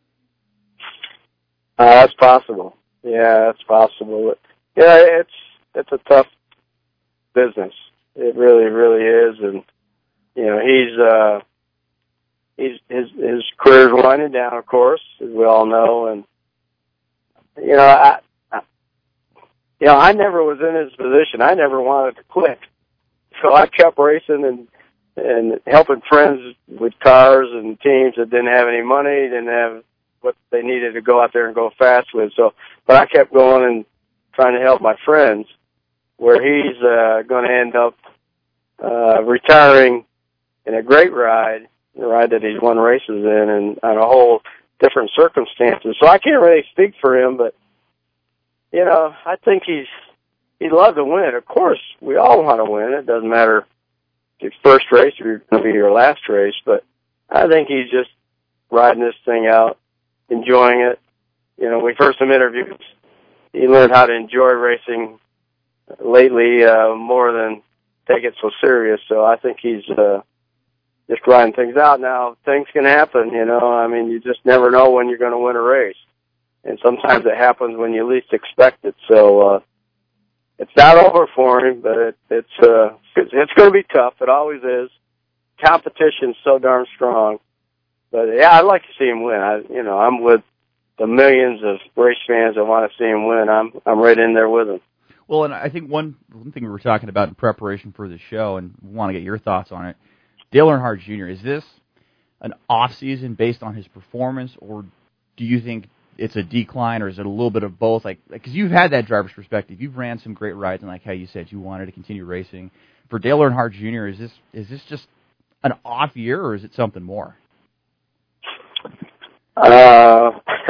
Uh, that's possible. Yeah, that's possible. Yeah, it's it's a tough business. It really, really is, and you know he's uh, he's his his career's winding down, of course, as we all know, and. You know, I, I, you know, I never was in his position. I never wanted to quit, so I kept racing and and helping friends with cars and teams that didn't have any money, didn't have what they needed to go out there and go fast with. So, but I kept going and trying to help my friends. Where he's uh, going to end up uh, retiring in a great ride, the ride that he's won races in, and on a whole. Different circumstances, so I can't really speak for him, but you know, I think he's he'd love to win. Of course, we all want to win. It doesn't matter if it's first race or going to be your last race, but I think he's just riding this thing out, enjoying it. You know, we heard some interviews. He learned how to enjoy racing lately uh, more than take it so serious. So I think he's. Uh, Just riding things out now. Things can happen, you know. I mean, you just never know when you're going to win a race, and sometimes it happens when you least expect it. So uh, it's not over for him, but it, it's uh, it's, it's going to be tough. It always is. Competition's so darn strong, but yeah, I'd like to see him win. I, you know, I'm with the millions of race fans that want to see him win. I'm I'm right in there with him. Well, and I think one one thing we were talking about in preparation for the show, and we want to get your thoughts on it. Dale Earnhardt Junior, is this an off-season based on his performance, or do you think it's a decline, or is it a little bit of both? Like, because you've had that driver's perspective. You've ran some great rides, and like how you said, you wanted to continue racing. For Dale Earnhardt Junior, is this is this just an off year, or is it something more? Uh,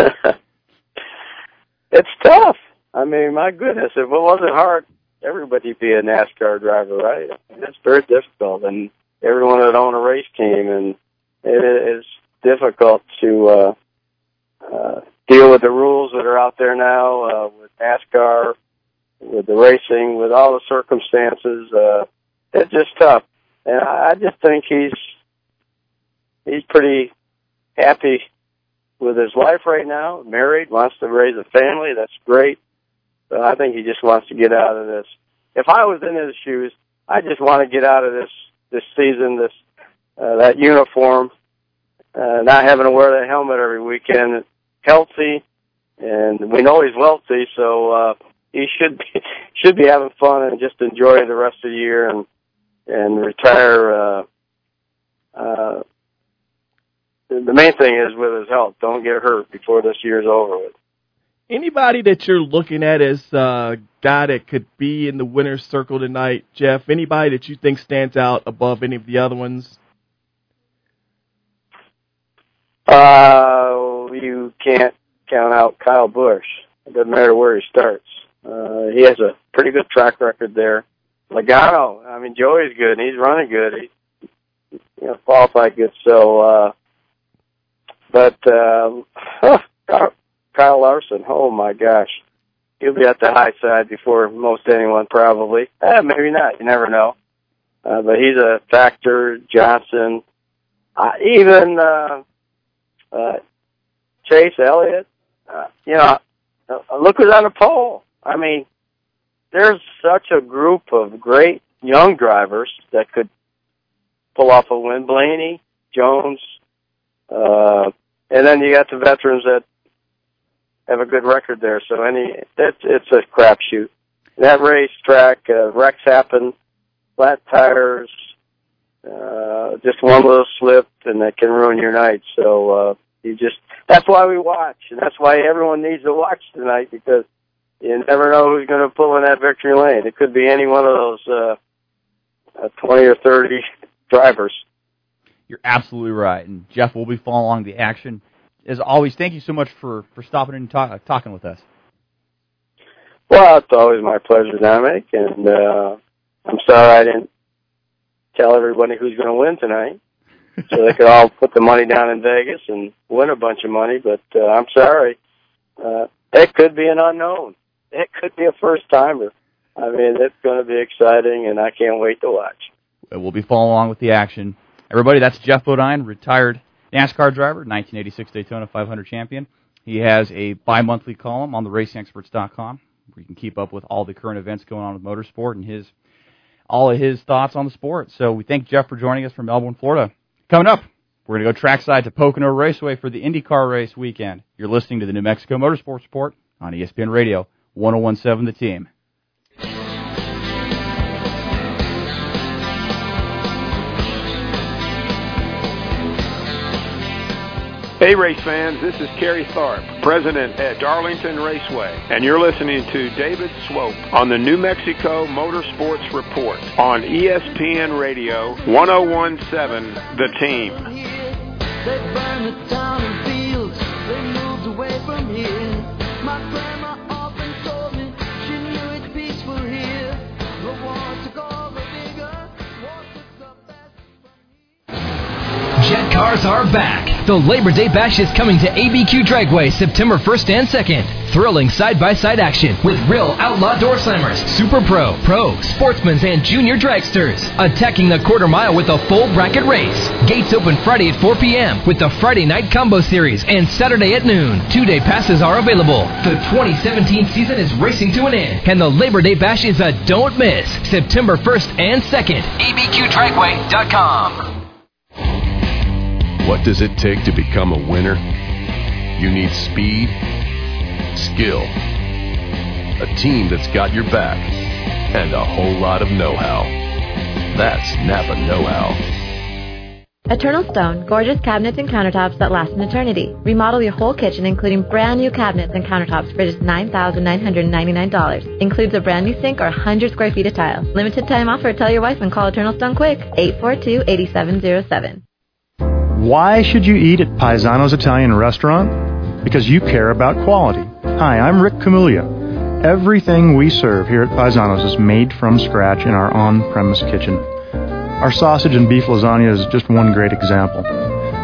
it's tough. I mean, my goodness, if it wasn't hard, everybody'd be a NASCAR driver, right? It's very difficult, and everyone that own a race team, and it is difficult to uh, uh, deal with the rules that are out there now, uh, with NASCAR, with the racing, with all the circumstances. Uh, it's just tough. And I just think he's, he's pretty happy with his life right now, married, wants to raise a family. That's great. But I think he just wants to get out of this. If I was in his shoes, I just want to get out of this, this season, this, uh, that uniform, uh, not having to wear that helmet every weekend, healthy, and we know he's wealthy, so, uh, he should be, should be having fun and just enjoy the rest of the year and, and retire, uh, uh, the main thing is with his health. Don't get hurt before this year's over with. Anybody that you're looking at as a guy that could be in the winner's circle tonight, Jeff, anybody that you think stands out above any of the other ones? Uh, you can't count out Kyle Busch. It doesn't matter where he starts. Uh, he has a pretty good track record there. Logano, I mean, Joey's good, and he's running good. He, you know, qualified good, so, uh, but, uh, huh, Kyle Larson, oh my gosh. He'll be at the high side before most anyone probably. Eh, maybe not, you never know. Uh, but he's a factor. Johnson, uh, even, uh, uh, Chase Elliott, uh, you know, uh, look who's on the pole. I mean, there's such a group of great young drivers that could pull off a win. Blaney, Jones, uh, and then you got the veterans that have a good record there. So any, it's, it's a crapshoot. That racetrack, uh, wrecks happen, flat tires, uh, just one little slip and that can ruin your night. So, uh, you just, that's why we watch, and that's why everyone needs to watch tonight, because you never know who's going to pull in that victory lane. It could be any one of those, uh, uh twenty or thirty drivers. You're absolutely right. And Jeff will be following along the action. As always, thank you so much for, for stopping in and talk, talking with us. Well, it's always my pleasure, Dominic, and uh, I'm sorry I didn't tell everybody who's going to win tonight, so they could all put the money down in Vegas and win a bunch of money, but uh, I'm sorry. Uh, it could be an unknown. It could be a first-timer. I mean, it's going to be exciting, and I can't wait to watch. We'll be following along with the action. Everybody, that's Jeff Bodine, retired NASCAR driver, nineteen eighty-six Daytona five hundred champion. He has a bi-monthly column on the racing experts dot com where you can keep up with all the current events going on with motorsport and his all of his thoughts on the sport. So we thank Jeff for joining us from Melbourne, Florida. Coming up, we're going to go trackside to Pocono Raceway for the IndyCar race weekend. You're listening to the New Mexico Motorsports Report on E S P N Radio, one oh one point seven The Team. Hey race fans, this is Kerry Tharp, president at Darlington Raceway, and you're listening to David Swope on the New Mexico Motorsports Report on E S P N Radio, one oh one point seven The Team. They burned the town and fields, they moved away from here. My grandma often told me she knew it's peaceful here. The war took over bigger, war took the best. Jet cars are back. The Labor Day Bash is coming to A B Q Dragway September first and second. Thrilling side-by-side action with real outlaw door slammers, Super Pro, Pro, Sportsman's, and Junior Dragsters. Attacking the quarter mile with a full bracket race. Gates open Friday at four p.m. with the Friday Night Combo Series and Saturday at noon. Two-day passes are available. The twenty seventeen season is racing to an end, and the Labor Day Bash is a don't miss. September first and second. A B Q Dragway dot com. What does it take to become a winner? You need speed, skill, a team that's got your back, and a whole lot of know-how. That's Napa know-how. Eternal Stone, gorgeous cabinets and countertops that last an eternity. Remodel your whole kitchen, including brand new cabinets and countertops for just nine thousand nine hundred ninety-nine dollars. Includes a brand new sink or one hundred square feet of tile. Limited time offer. Tell your wife and call Eternal Stone quick. eight four two, eight seven zero seven. Why should you eat at Paisano's Italian Restaurant? Because you care about quality. Hi, I'm Rick Camuglia. Everything we serve here at Paisano's is made from scratch in our on-premise kitchen. Our sausage and beef lasagna is just one great example.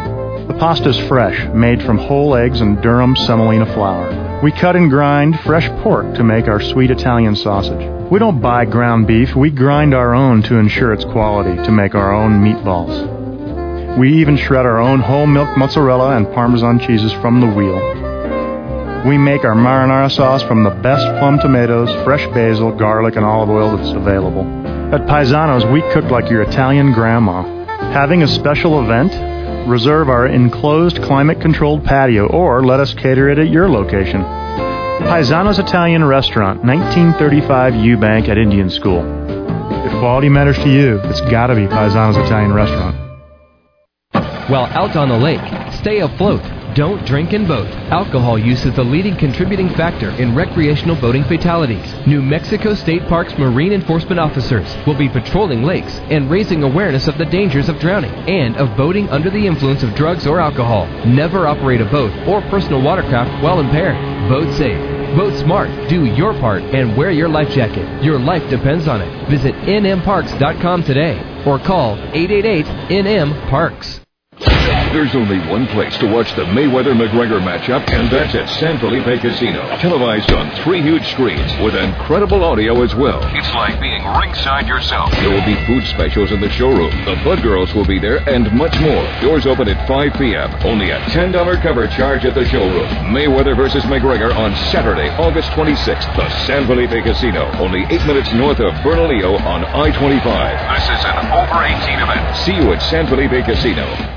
The pasta's fresh, made from whole eggs and Durham semolina flour. We cut and grind fresh pork to make our sweet Italian sausage. We don't buy ground beef, we grind our own to ensure its quality to make our own meatballs. We even shred our own whole milk mozzarella and Parmesan cheeses from the wheel. We make our marinara sauce from the best plum tomatoes, fresh basil, garlic, and olive oil that's available. At Paisano's, we cook like your Italian grandma. Having a special event? Reserve our enclosed climate-controlled patio or let us cater it at your location. Paisano's Italian Restaurant, nineteen thirty-five Eubank at Indian School. If quality matters to you, it's gotta be Paisano's Italian Restaurant. While out on the lake, stay afloat. Don't drink and boat. Alcohol use is the leading contributing factor in recreational boating fatalities. New Mexico State Parks Marine Enforcement officers will be patrolling lakes and raising awareness of the dangers of drowning and of boating under the influence of drugs or alcohol. Never operate a boat or personal watercraft while impaired. Boat safe. Boat smart. Do your part and wear your life jacket. Your life depends on it. Visit N M parks dot com today or call eight eight eight N M parks. There's only one place to watch the Mayweather-McGregor matchup, and that's at San Felipe Casino. Televised on three huge screens with incredible audio as well. It's like being ringside yourself. There will be food specials in the showroom. The Bud Girls will be there, and much more. Doors open at five p.m. Only a ten dollars cover charge at the showroom. Mayweather versus McGregor on Saturday, August twenty-sixth. The San Felipe Casino, only eight minutes north of Bernalillo on I twenty-five. This is an over eighteen event. See you at San Felipe Casino.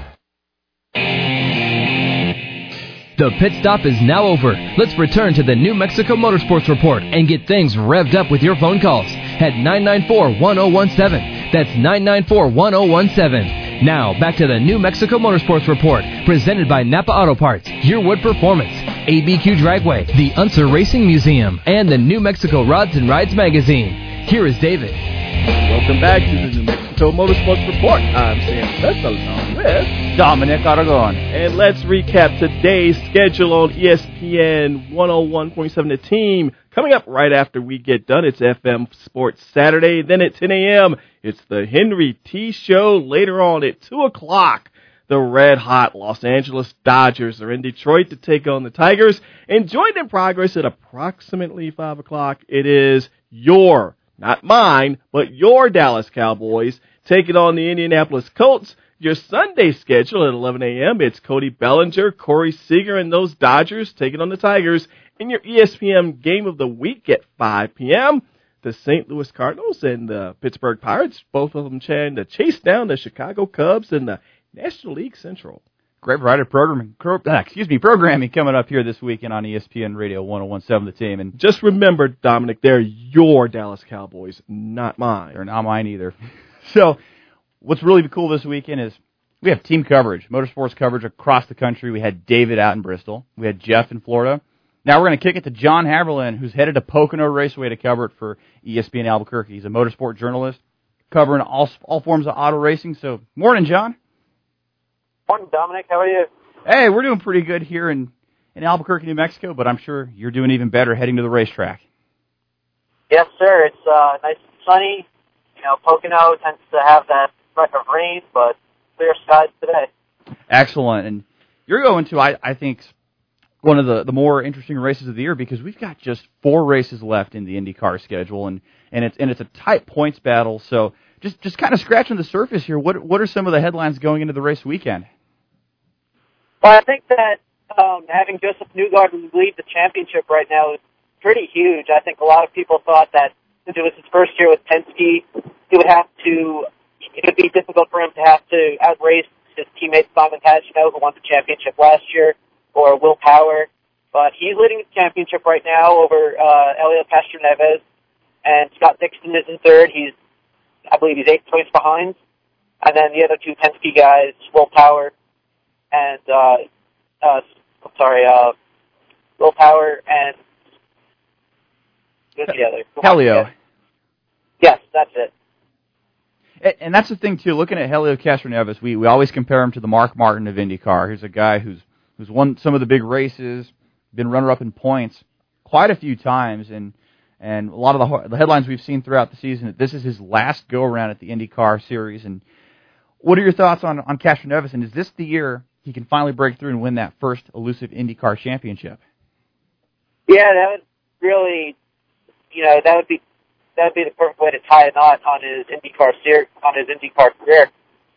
The pit stop is now over. Let's return to the New Mexico Motorsports Report and get things revved up with your phone calls at nine nine four, one oh one seven. That's nine nine four, one oh one seven. Now, back to the New Mexico Motorsports Report, presented by Napa Auto Parts, Your Wood Performance, A B Q Dragway, the Unser Racing Museum, and the New Mexico Rods and Rides Magazine. Here is David. Welcome back to the New Mexico Motorsports Report. I'm Sam Smith, along with Dominic Aragon. And let's recap today's schedule on E S P N one oh one point seven The Team. Coming up right after we get done, it's F M Sports Saturday. Then at ten a.m., it's the Henry T. Show. Later on at two o'clock, the red-hot Los Angeles Dodgers are in Detroit to take on the Tigers. And joined in progress at approximately five o'clock, it is your Not mine, but your Dallas Cowboys taking on the Indianapolis Colts. Your Sunday schedule at eleven a.m., it's Cody Bellinger, Corey Seager, and those Dodgers taking on the Tigers. In your E S P N Game of the Week at five p.m., the Saint Louis Cardinals and the Pittsburgh Pirates, both of them trying to chase down the Chicago Cubs in the National League Central. Great variety of programming, excuse me, programming coming up here this weekend on E S P N Radio one oh one seven The Team. And just remember, Dominic, they're your Dallas Cowboys, not mine. They're not mine either. So what's really cool this weekend is we have team coverage, motorsports coverage across the country. We had David out in Bristol. We had Jeff in Florida. Now we're going to kick it to John Haberlin, who's headed to Pocono Raceway to cover it for E S P N Albuquerque. He's a motorsport journalist covering all, all forms of auto racing. So morning, John. Morning, Dominic. How are you? Hey, we're doing pretty good here in, in Albuquerque, New Mexico, but I'm sure you're doing even better heading to the racetrack. Yes, sir. It's uh, nice and sunny. You know, Pocono tends to have that threat of rain, but clear skies today. Excellent. And you're going to, I, I think, one of the, the more interesting races of the year because we've got just four races left in the IndyCar schedule, and, and it's and it's a tight points battle. So just just kind of scratching the surface here, what what are some of the headlines going into the race weekend? Well, I think that um, having Joseph Newgarden lead the championship right now is pretty huge. I think a lot of people thought that since it was his first year with Penske, he would have to, it would be difficult for him to have to outrace his teammate Simon Pagenaud, who won the championship last year, or Will Power. But he's leading the championship right now over uh, Helio Castroneves, and Scott Dixon is in third. He's, I believe he's eight points behind. And then the other two Penske guys, Will Power and, uh, uh, sorry, uh, Will Power and, who's the other? Helio. Yes, that's it. And, and that's the thing, too. Looking at Helio Castroneves, we, we always compare him to the Mark Martin of IndyCar. He's a guy who's who's won some of the big races, been runner-up in points quite a few times, and and a lot of the, the headlines we've seen throughout the season that this is his last go-around at the IndyCar series. And what are your thoughts on, on Castroneves, and is this the year he can finally break through and win that first elusive IndyCar championship. Yeah, that would really, you know, that would be that would be the perfect way to tie a knot on his IndyCar ser- on his IndyCar career.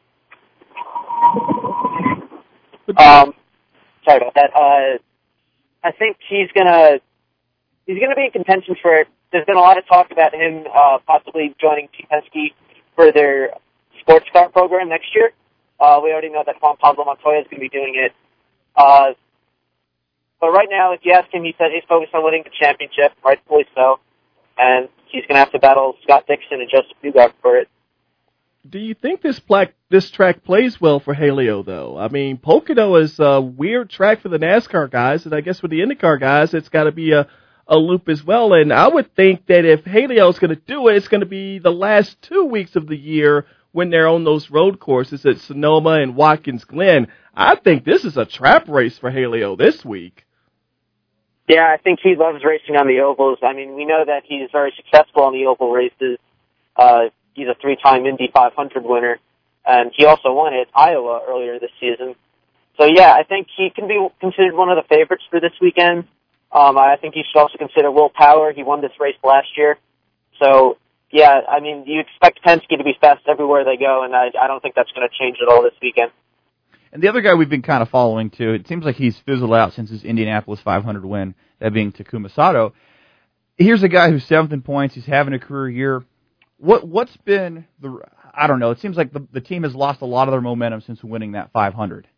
Um, sorry about that. Uh, I think he's gonna he's gonna be in contention for it. There's been a lot of talk about him uh, possibly joining Team Penske for their sports car program next year. Uh, we already know that Juan Pablo Montoya is going to be doing it. Uh, but right now, if you ask him, he said he's focused on winning the championship, rightfully so, and he's going to have to battle Scott Dixon and Joseph Newgarden for it. Do you think this plaque, this track plays well for Helio, though? I mean, Pocono is a weird track for the NASCAR guys, and I guess for the IndyCar guys, it's got to be a, a loop as well. And I would think that if Helio's going to do it, it's going to be the last two weeks of the year when they're on those road courses at Sonoma and Watkins Glen. I think this is a trap race for Helio this week. Yeah, I think he loves racing on the ovals. I mean, we know that he's very successful on the oval races. Uh, he's a three-time Indy five hundred winner, and he also won at Iowa earlier this season. So, yeah, I think he can be considered one of the favorites for this weekend. Um, I think you should also consider Will Power. He won this race last year. So, yeah, I mean, you expect Penske to be fast everywhere they go, and I, I don't think that's going to change at all this weekend. And the other guy we've been kind of following, too, it seems like he's fizzled out since his Indianapolis five hundred win, that being Takuma Sato. Here's a guy who's seventh in points. He's having a career year. What, what's been the, I don't know, it seems like the, the team has lost a lot of their momentum since winning that five hundred.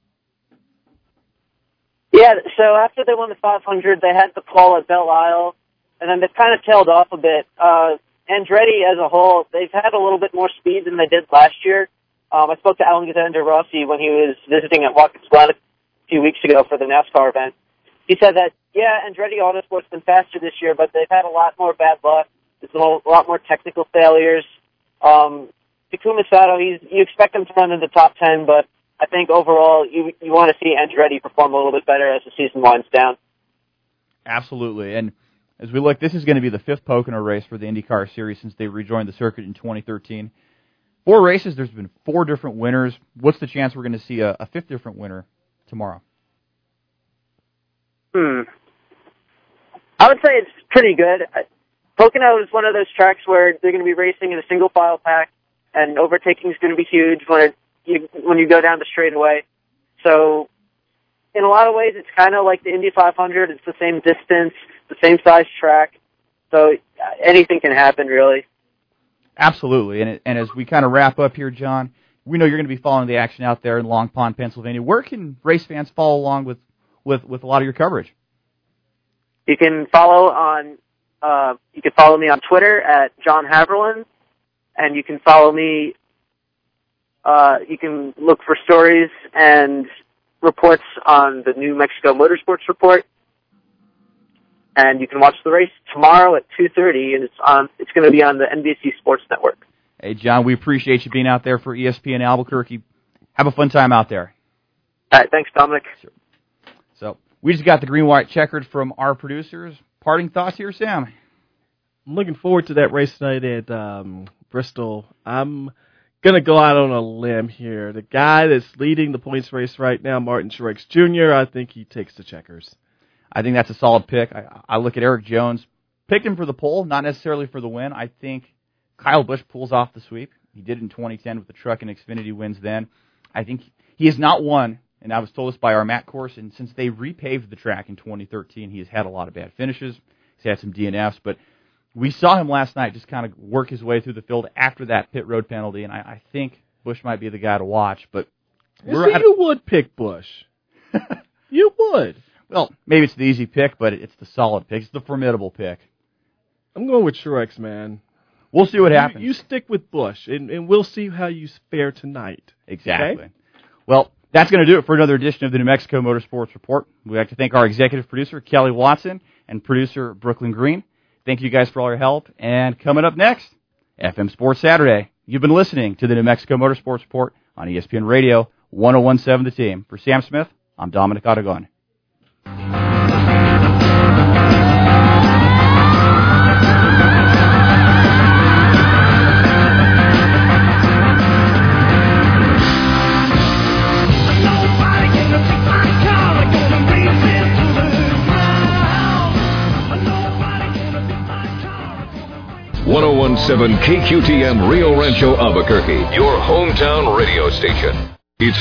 Yeah, so after they won the five hundred, they had the call at Belle Isle, and then they've kind of tailed off a bit. Uh, Andretti as a whole, they've had a little bit more speed than they did last year. Um, I spoke to Alexander Rossi when he was visiting at Watkins Glen a few weeks ago for the NASCAR event. He said that, yeah, Andretti Autosport's been faster this year, but they've had a lot more bad luck. There's been a lot more technical failures. Um, Takuma Sato, he's, you expect him to run in the top ten, but I think overall you you want to see Andretti perform a little bit better as the season winds down. Absolutely. And as we look, this is going to be the fifth Pocono race for the IndyCar Series since they rejoined the circuit in twenty thirteen. Four races, there's been four different winners. What's the chance we're going to see a, a fifth different winner tomorrow? Hmm. I would say it's pretty good. Pocono is one of those tracks where they're going to be racing in a single file pack, and overtaking is going to be huge when it, you when you go down the straightaway. So, in a lot of ways, it's kind of like the Indy five hundred. It's the same distance, the same size track. So anything can happen, really. Absolutely. And, it, and as we kind of wrap up here, John, we know you're going to be following the action out there in Long Pond, Pennsylvania. Where can race fans follow along with, with, with a lot of your coverage? You can follow on uh, you can follow me on Twitter at John Haverland, and you can follow me. Uh, you can look for stories and reports on the New Mexico Motorsports Report. And you can watch the race tomorrow at two thirty, and it's on. It's going to be on the N B C Sports Network. Hey, John, we appreciate you being out there for E S P N Albuquerque. Have a fun time out there. All right, thanks, Dominic. Sure. So we just got the green, white, checkered from our producers. Parting thoughts here, Sam? I'm looking forward to that race tonight at um, Bristol. I'm going to go out on a limb here. The guy that's leading the points race right now, Martin Truex Junior, I think he takes the checkers. I think that's a solid pick. I, I look at Eric Jones. Picked him for the pole, not necessarily for the win. I think Kyle Busch pulls off the sweep. He did in twenty ten with the Truck and Xfinity wins then. I think he has not won, and I was told this by our Matt Corson, since they repaved the track in twenty thirteen, he has had a lot of bad finishes. He's had some D N Fs, but we saw him last night just kind of work his way through the field after that pit road penalty, and I, I think Busch might be the guy to watch. But we're at, you would pick Busch. You would. Well, maybe it's the easy pick, but it's the solid pick. It's the formidable pick. I'm going with Truex, man. We'll see what happens. You, you stick with Busch, and, and we'll see how you fare tonight. Exactly. Okay? Well, that's going to do it for another edition of the New Mexico Motorsports Report. We'd like to thank our executive producer, Kelly Watson, and producer, Brooklyn Green. Thank you guys for all your help. And coming up next, F M Sports Saturday. You've been listening to the New Mexico Motorsports Report on E S P N Radio, one oh one point seven The Team. For Sam Smith, I'm Dominic Aragon. Nobody can seven K Q T M Rio Rancho Albuquerque, your hometown radio station.